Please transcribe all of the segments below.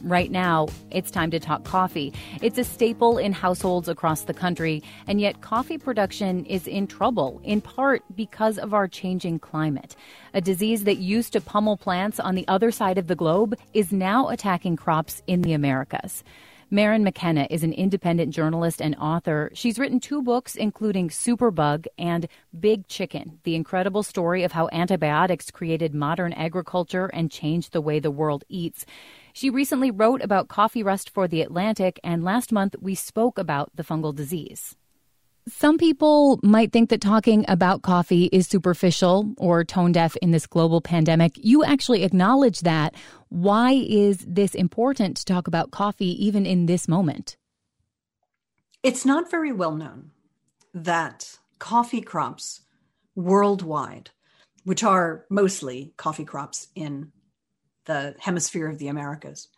Right now, it's time to talk coffee. It's a staple in households across the country, and yet coffee production is in trouble, in part because of our changing climate. A disease that used to pummel plants on the other side of the globe is now attacking crops in the Americas. Maren McKenna is an independent journalist and author. She's written 2 books, including Superbug and Big Chicken, the incredible story of how antibiotics created modern agriculture and changed the way the world eats. She recently wrote about coffee rust for The Atlantic, and last month we spoke about the fungal disease. Some people might think that talking about coffee is superficial or tone deaf in this global pandemic. You actually acknowledge that. Why is this important to talk about coffee even in this moment? It's not very well known that coffee crops worldwide, which are mostly coffee crops in the hemisphere of the Americas,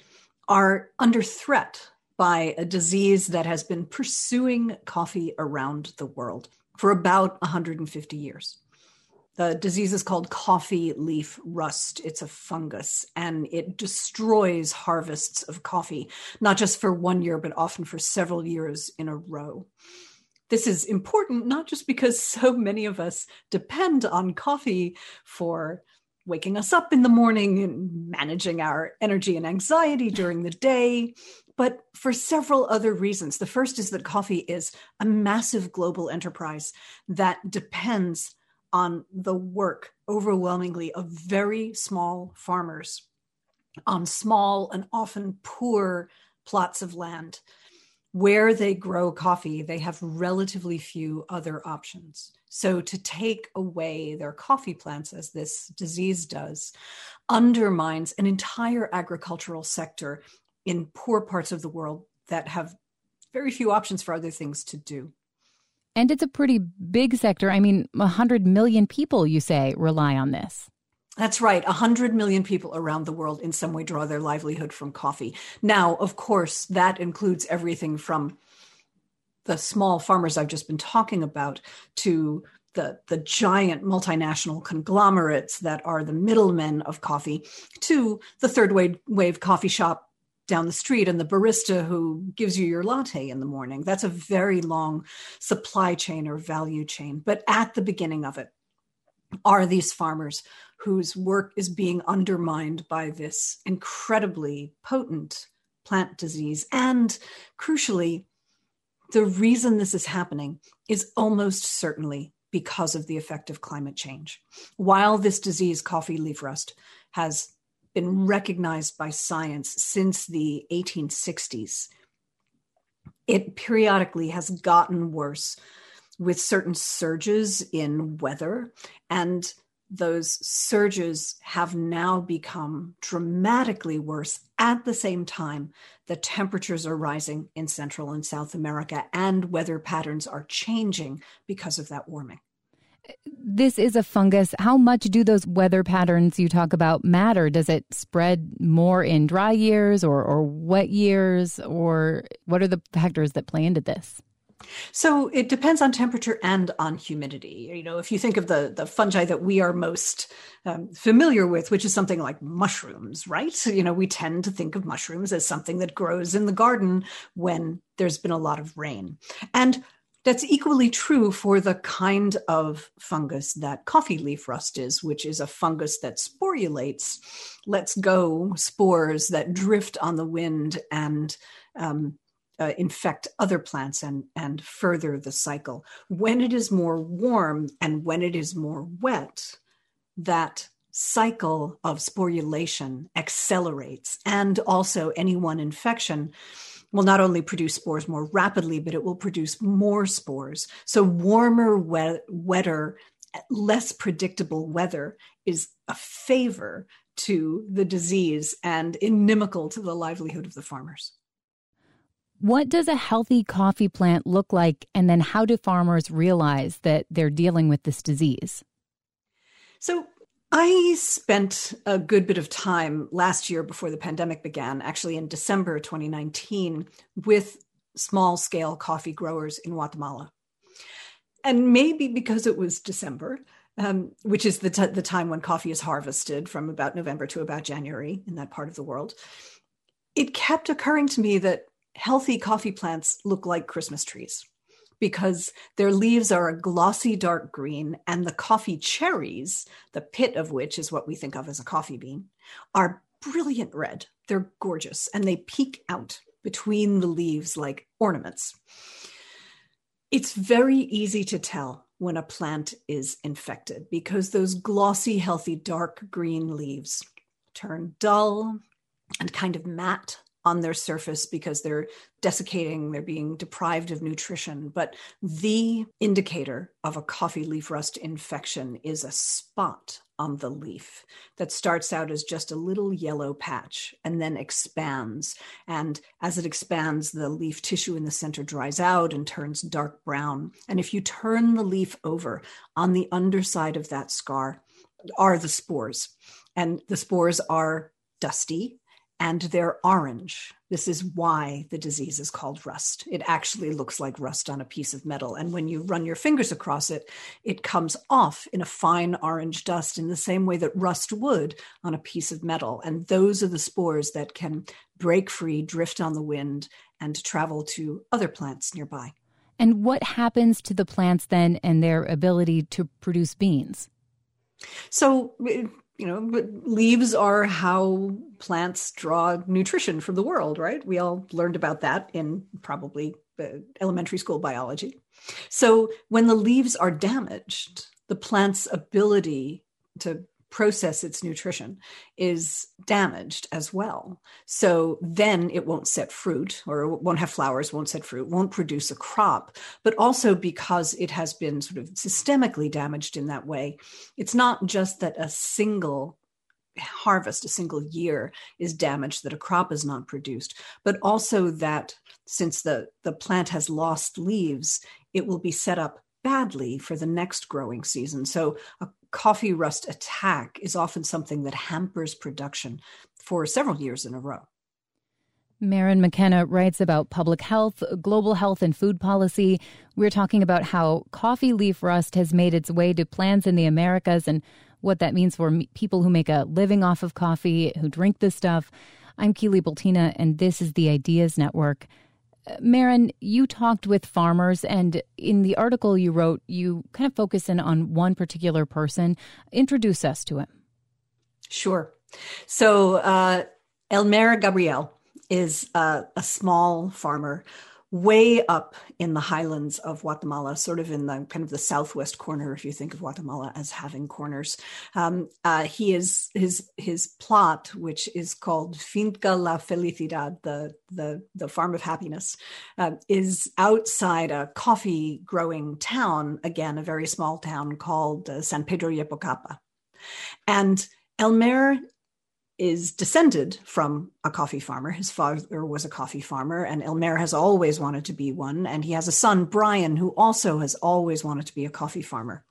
are under threat by a disease that has been pursuing coffee around the world for about 150 years. The disease is called coffee leaf rust. It's a fungus, and it destroys harvests of coffee, not just for 1 year, but often for several years in a row. This is important, not just because so many of us depend on coffee for waking us up in the morning and managing our energy and anxiety during the day, but for several other reasons. The first is that coffee is a massive global enterprise that depends on the work, overwhelmingly, of very small farmers on small and often poor plots of land. Where they grow coffee, they have relatively few other options. So to take away their coffee plants, as this disease does, undermines an entire agricultural sector in poor parts of the world that have very few options for other things to do. And it's a pretty big sector. I mean, 100 million people, you say, rely on this. That's right. 100 million people around the world in some way draw their livelihood from coffee. Now, of course, that includes everything from the small farmers I've just been talking about to the giant multinational conglomerates that are the middlemen of coffee, to the third wave coffee shop down the street and the barista who gives you your latte in the morning. That's a very long supply chain or value chain. But at the beginning of it are these farmers whose work is being undermined by this incredibly potent plant disease. And crucially, the reason this is happening is almost certainly because of the effect of climate change. While this disease, coffee leaf rust, has been recognized by science since the 1860s, it periodically has gotten worse with certain surges in weather, and those surges have now become dramatically worse at the same time that temperatures are rising in Central and South America and weather patterns are changing because of that warming. This is a fungus. How much do those weather patterns you talk about matter? Does it spread more in dry years or wet years? Or what are the factors that play into this? So it depends on temperature and on humidity. You know, if you think of the fungi that we are most familiar with, which is something like mushrooms, right? You know, we tend to think of mushrooms as something that grows in the garden when there's been a lot of rain. And that's equally true for the kind of fungus that coffee leaf rust is, which is a fungus that sporulates, lets go spores that drift on the wind and infect other plants and further the cycle. When it is more warm and when it is more wet, that cycle of sporulation accelerates, and also any one infection will not only produce spores more rapidly, but it will produce more spores. So warmer, wetter, less predictable weather is a favor to the disease and inimical to the livelihood of the farmers. What does a healthy coffee plant look like? And then how do farmers realize that they're dealing with this disease? So I spent a good bit of time last year before the pandemic began, actually in December 2019, with small-scale coffee growers in Guatemala. And maybe because it was December, which is the time when coffee is harvested, from about November to about January in that part of the world, it kept occurring to me that healthy coffee plants look like Christmas trees because their leaves are a glossy dark green, and the coffee cherries, the pit of which is what we think of as a coffee bean, are brilliant red. They're gorgeous, and they peek out between the leaves like ornaments. It's very easy to tell when a plant is infected because those glossy, healthy, dark green leaves turn dull and kind of matte on their surface because they're desiccating, they're being deprived of nutrition. But the indicator of a coffee leaf rust infection is a spot on the leaf that starts out as just a little yellow patch and then expands. And as it expands, the leaf tissue in the center dries out and turns dark brown. And if you turn the leaf over, on the underside of that scar are the spores. And the spores are dusty and they're orange. This is why the disease is called rust. It actually looks like rust on a piece of metal. And when you run your fingers across it, it comes off in a fine orange dust in the same way that rust would on a piece of metal. And those are the spores that can break free, drift on the wind, and travel to other plants nearby. And what happens to the plants then and their ability to produce beans? So, leaves are how plants draw nutrition from the world, right? We all learned about that in probably elementary school biology. So when the leaves are damaged, the plant's ability to process its nutrition is damaged as well. So then it won't set fruit, or it won't have flowers, won't set fruit, won't produce a crop. But also because it has been sort of systemically damaged in that way, it's not just that a single harvest, a single year is damaged, that a crop is not produced, but also that since the plant has lost leaves, it will be set up badly for the next growing season. So a coffee rust attack is often something that hampers production for several years in a row. Maren McKenna writes about public health, global health, and food policy. We're talking about how coffee leaf rust has made its way to plants in the Americas and what that means for people who make a living off of coffee, who drink this stuff. I'm Keely Bultina, and this is the Ideas Network. Maren, you talked with farmers, and in the article you wrote, you kind of focus in on one particular person. Introduce us to him. Sure. So Elmer Gabriel is a small farmer way up in the highlands of Guatemala, sort of in the kind of the southwest corner, if you think of Guatemala as having corners. He is his plot, which is called Finca La Felicidad, the farm of happiness, is outside a coffee growing town, again, a very small town called San Pedro Yepocapa. And Elmer is descended from a coffee farmer. His father was a coffee farmer, and Elmer has always wanted to be one. And he has a son, Brian, who also has always wanted to be a coffee farmer.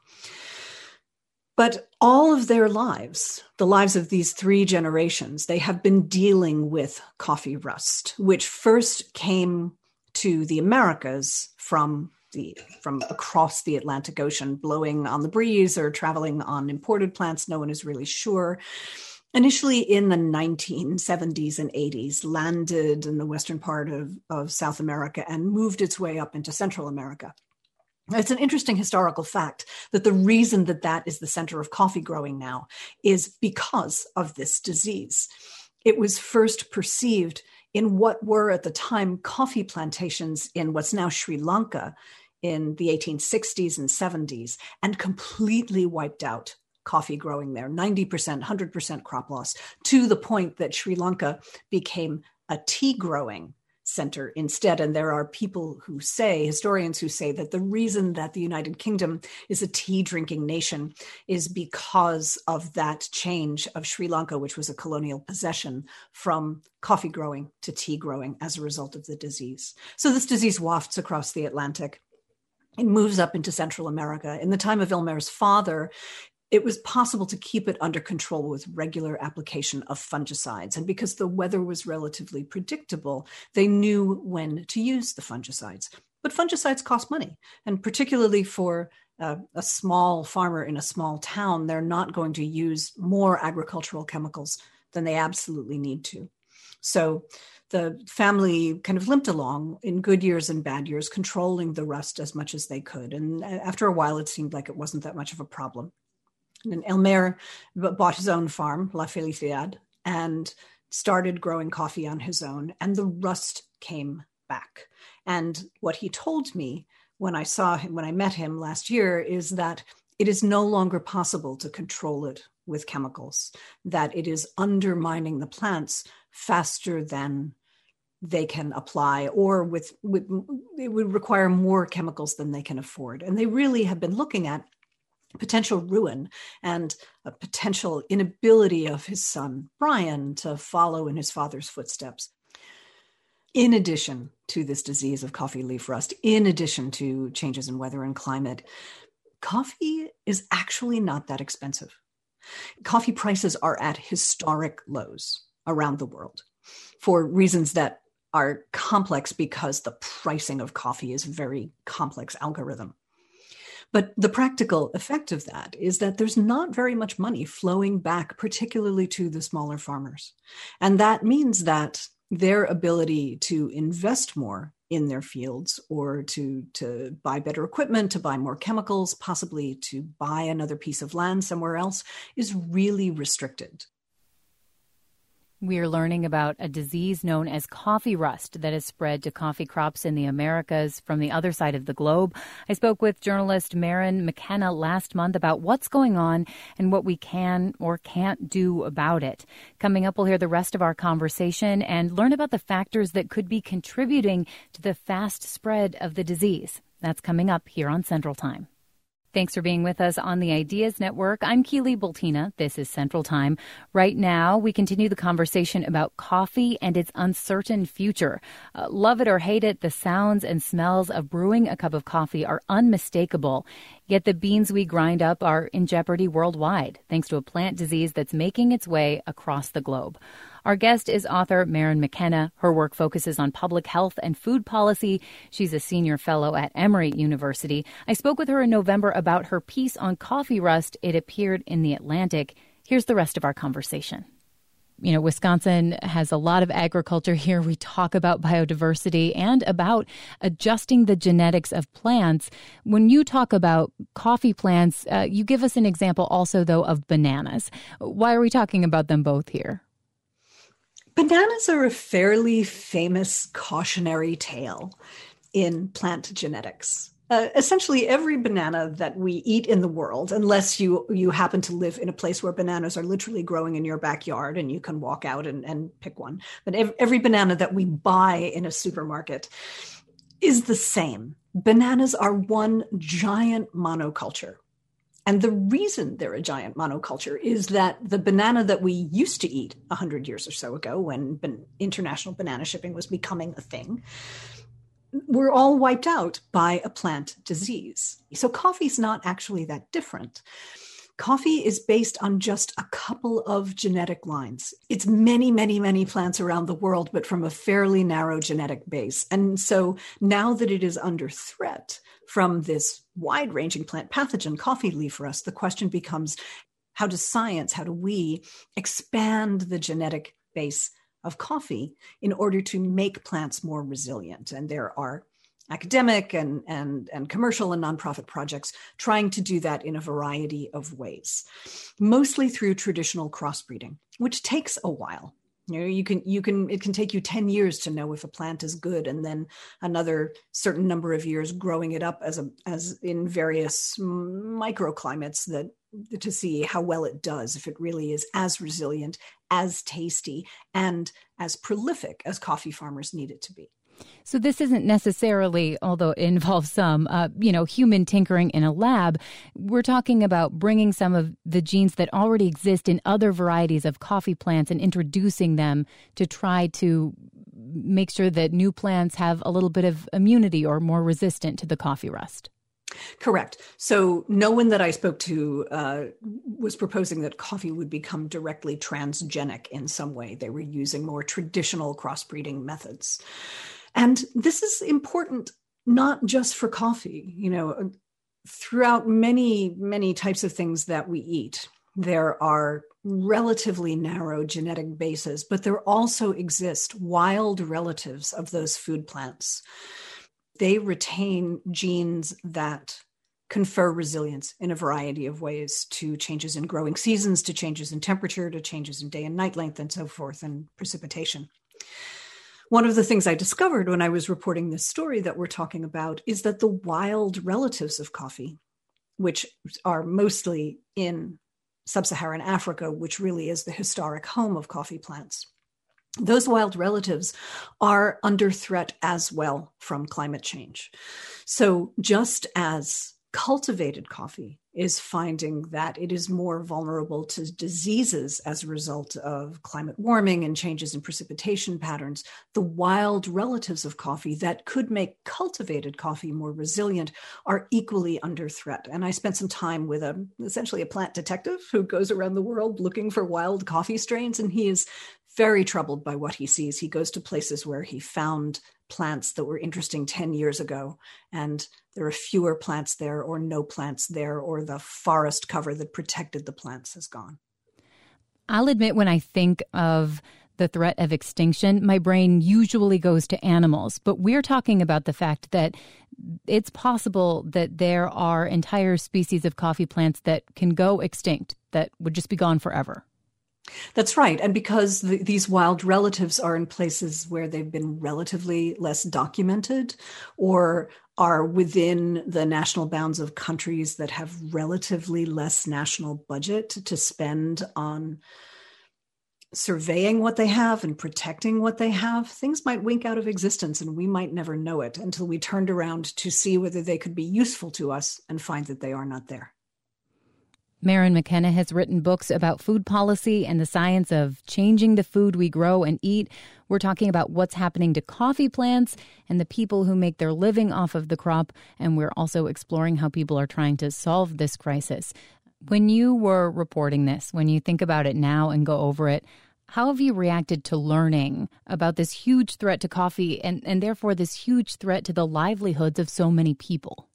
But all of their lives, the lives of these three generations, they have been dealing with coffee rust, which first came to the Americas from across the Atlantic Ocean, blowing on the breeze or traveling on imported plants. No one is really sure. Initially in the 1970s and 80s, landed in the western part of South America and moved its way up into Central America. It's an interesting historical fact that the reason that is the center of coffee growing now is because of this disease. It was first perceived in what were at the time coffee plantations in what's now Sri Lanka in the 1860s and 70s, and completely wiped out coffee growing there, 90%, 100% crop loss, to the point that Sri Lanka became a tea growing center instead. And there are people who say, historians who say, that the reason that the United Kingdom is a tea drinking nation is because of that change of Sri Lanka, which was a colonial possession, from coffee growing to tea growing as a result of the disease. So this disease wafts across the Atlantic. It moves up into Central America. In the time of Elmer's father, it was possible to keep it under control with regular application of fungicides. And because the weather was relatively predictable, they knew when to use the fungicides. But fungicides cost money. And particularly for a small farmer in a small town, they're not going to use more agricultural chemicals than they absolutely need to. So the family kind of limped along in good years and bad years, controlling the rust as much as they could. And after a while, it seemed like it wasn't that much of a problem. And Elmer bought his own farm, La Felicidad, and started growing coffee on his own. And the rust came back. And what he told me when I met him last year is that it is no longer possible to control it with chemicals, that it is undermining the plants faster than they can apply, or it would require more chemicals than they can afford. And they really have been looking at potential ruin and a potential inability of his son, Brian, to follow in his father's footsteps. In addition to this disease of coffee leaf rust, in addition to changes in weather and climate, coffee is actually not that expensive. Coffee prices are at historic lows around the world for reasons that are complex because the pricing of coffee is a very complex algorithm. But the practical effect of that is that there's not very much money flowing back, particularly to the smaller farmers. And that means that their ability to invest more in their fields, or to buy better equipment, to buy more chemicals, possibly to buy another piece of land somewhere else, is really restricted. We're learning about a disease known as coffee rust that has spread to coffee crops in the Americas from the other side of the globe. I spoke with journalist Maren McKenna last month about what's going on and what we can or can't do about it. Coming up, we'll hear the rest of our conversation and learn about the factors that could be contributing to the fast spread of the disease. That's coming up here on Central Time. Thanks for being with us on the Ideas Network. I'm Keely Bultina. This is Central Time. Right now, we continue the conversation about coffee and its uncertain future. Love it or hate it, the sounds and smells of brewing a cup of coffee are unmistakable. Yet the beans we grind up are in jeopardy worldwide, thanks to a plant disease that's making its way across the globe. Our guest is author Maren McKenna. Her work focuses on public health and food policy. She's a senior fellow at Emory University. I spoke with her in November about her piece on coffee rust. It appeared in The Atlantic. Here's the rest of our conversation. You know, Wisconsin has a lot of agriculture here. We talk about biodiversity and about adjusting the genetics of plants. When you talk about coffee plants, you give us an example also, though, of bananas. Why are we talking about them both here? Bananas are a fairly famous cautionary tale in plant genetics. Essentially, every banana that we eat in the world, unless you happen to live in a place where bananas are literally growing in your backyard and you can walk out and pick one, but every banana that we buy in a supermarket is the same. Bananas are one giant monoculture. And the reason they're a giant monoculture is that the banana that we used to eat 100 years or so ago, when international banana shipping was becoming a thing, were all wiped out by a plant disease. So coffee's not actually that different. Coffee is based on just a couple of genetic lines. It's many, many, many plants around the world, but from a fairly narrow genetic base. And so now that it is under threat from this wide-ranging plant pathogen, coffee leaf rust, the question becomes, how do we expand the genetic base of coffee in order to make plants more resilient? And there are academic and commercial and nonprofit projects trying to do that in a variety of ways, mostly through traditional crossbreeding, which takes a while. You know, it can take you 10 years to know if a plant is good, and then another certain number of years growing it up as in various microclimates to see how well it does, if it really is as resilient, as tasty, and as prolific as coffee farmers need it to be. So this isn't necessarily, although it involves some, human tinkering in a lab. We're talking about bringing some of the genes that already exist in other varieties of coffee plants and introducing them to try to make sure that new plants have a little bit of immunity or more resistant to the coffee rust. Correct. So no one that I spoke to was proposing that coffee would become directly transgenic in some way. They were using more traditional crossbreeding methods. And this is important not just for coffee. You know, throughout many, many types of things that we eat, there are relatively narrow genetic bases, but there also exist wild relatives of those food plants. They retain genes that confer resilience in a variety of ways to changes in growing seasons, to changes in temperature, to changes in day and night length, and so forth, and precipitation. One of the things I discovered when I was reporting this story that we're talking about is that the wild relatives of coffee, which are mostly in sub-Saharan Africa, which really is the historic home of coffee plants, those wild relatives are under threat as well from climate change. So just as cultivated coffee is finding that it is more vulnerable to diseases as a result of climate warming and changes in precipitation patterns, the wild relatives of coffee that could make cultivated coffee more resilient are equally under threat. And I spent some time with essentially a plant detective who goes around the world looking for wild coffee strains, and he is very troubled by what he sees. He goes to places where he found plants that were interesting 10 years ago, and there are fewer plants there or no plants there, or the forest cover that protected the plants has gone. I'll admit, when I think of the threat of extinction, my brain usually goes to animals. But we're talking about the fact that it's possible that there are entire species of coffee plants that can go extinct, that would just be gone forever. That's right. And because these wild relatives are in places where they've been relatively less documented, or are within the national bounds of countries that have relatively less national budget to spend on surveying what they have and protecting what they have, things might wink out of existence and we might never know it until we turned around to see whether they could be useful to us and find that they are not there. Maren McKenna has written books about food policy and the science of changing the food we grow and eat. We're talking about what's happening to coffee plants and the people who make their living off of the crop. And we're also exploring how people are trying to solve this crisis. When you were reporting this, when you think about it now and go over it, how have you reacted to learning about this huge threat to coffee and therefore this huge threat to the livelihoods of so many people?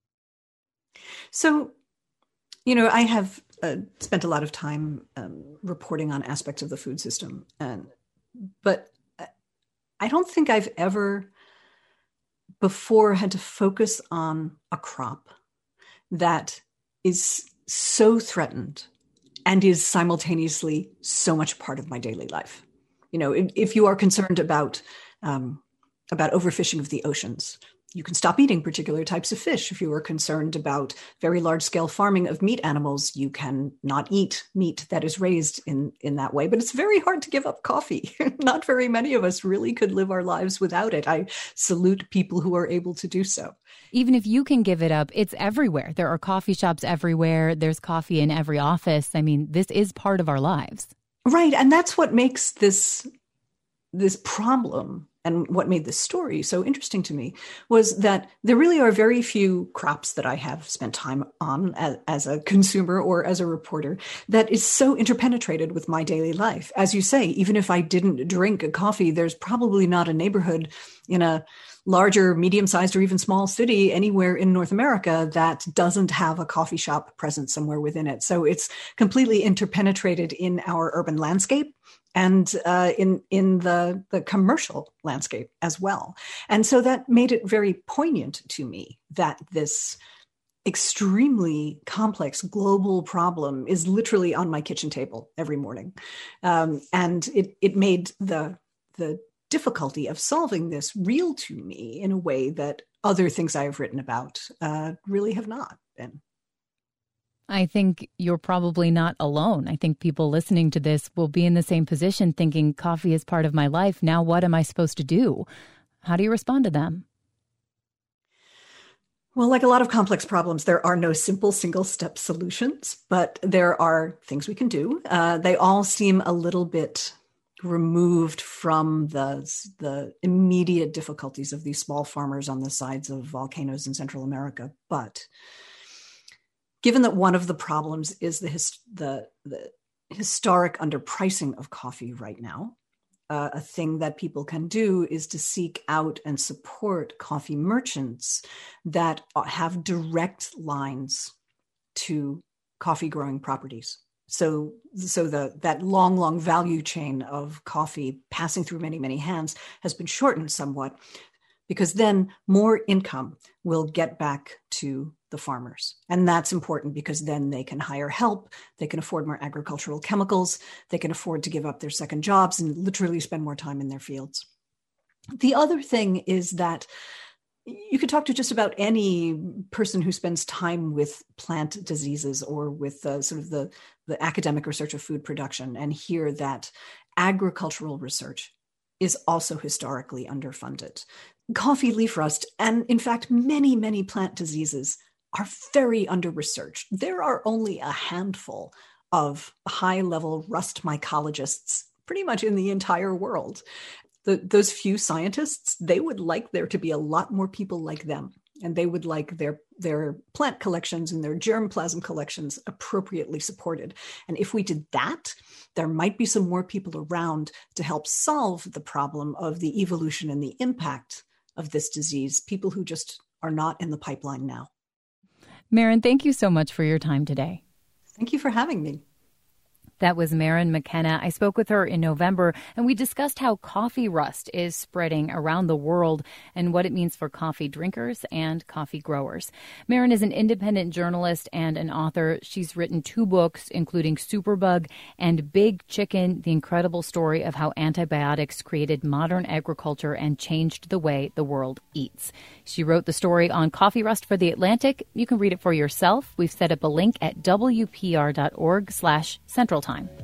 So, I have spent a lot of time reporting on aspects of the food system, but I don't think I've ever before had to focus on a crop that is so threatened and is simultaneously so much part of my daily life. If you are concerned about overfishing of the oceans, you can stop eating particular types of fish. If you are concerned about very large-scale farming of meat animals, you can not eat meat that is raised in that way. But it's very hard to give up coffee. Not very many of us really could live our lives without it. I salute people who are able to do so. Even if you can give it up, it's everywhere. There are coffee shops everywhere. There's coffee in every office. I mean, this is part of our lives. Right. And that's what makes this problem, and what made this story so interesting to me, was that there really are very few crops that I have spent time on as a consumer or as a reporter that is so interpenetrated with my daily life. As you say, even if I didn't drink a coffee, there's probably not a neighborhood in a larger, medium-sized, or even small city anywhere in North America that doesn't have a coffee shop present somewhere within it. So it's completely interpenetrated in our urban landscape and in the commercial landscape as well. And so that made it very poignant to me that this extremely complex global problem is literally on my kitchen table every morning. And it made the difficulty of solving this real to me in a way that other things I have written about really have not been. I think you're probably not alone. I think people listening to this will be in the same position thinking coffee is part of my life. Now, what am I supposed to do? How do you respond to them? Well, like a lot of complex problems, there are no simple single-step solutions, but there are things we can do. They all seem a little bit removed from the immediate difficulties of these small farmers on the sides of volcanoes in Central America. But given that one of the problems is the historic underpricing of coffee right now, a thing that people can do is to seek out and support coffee merchants that have direct lines to coffee growing properties. That long value chain of coffee passing through many, many hands has been shortened somewhat, because then more income will get back to the farmers. And that's important because then they can hire help, they can afford more agricultural chemicals, they can afford to give up their second jobs and literally spend more time in their fields. The other thing is that you could talk to just about any person who spends time with plant diseases or with sort of the academic research of food production and hear that agricultural research is also historically underfunded. Coffee leaf rust, and in fact, many, many plant diseases are very under-researched. There are only a handful of high-level rust mycologists pretty much in the entire world. Those few scientists, they would like there to be a lot more people like them, and they would like their plant collections and their germplasm collections appropriately supported. And if we did that, there might be some more people around to help solve the problem of the evolution and the impact of this disease, people who just are not in the pipeline now. Maren, thank you so much for your time today. Thank you for having me. That was Maren McKenna. I spoke with her in November, and we discussed how coffee rust is spreading around the world and what it means for coffee drinkers and coffee growers. Maren is an independent journalist and an author. She's written 2 books, including Superbug and Big Chicken, the incredible story of how antibiotics created modern agriculture and changed the way the world eats. She wrote the story on coffee rust for The Atlantic. You can read it for yourself. We've set up a link at WPR.org/Central Time.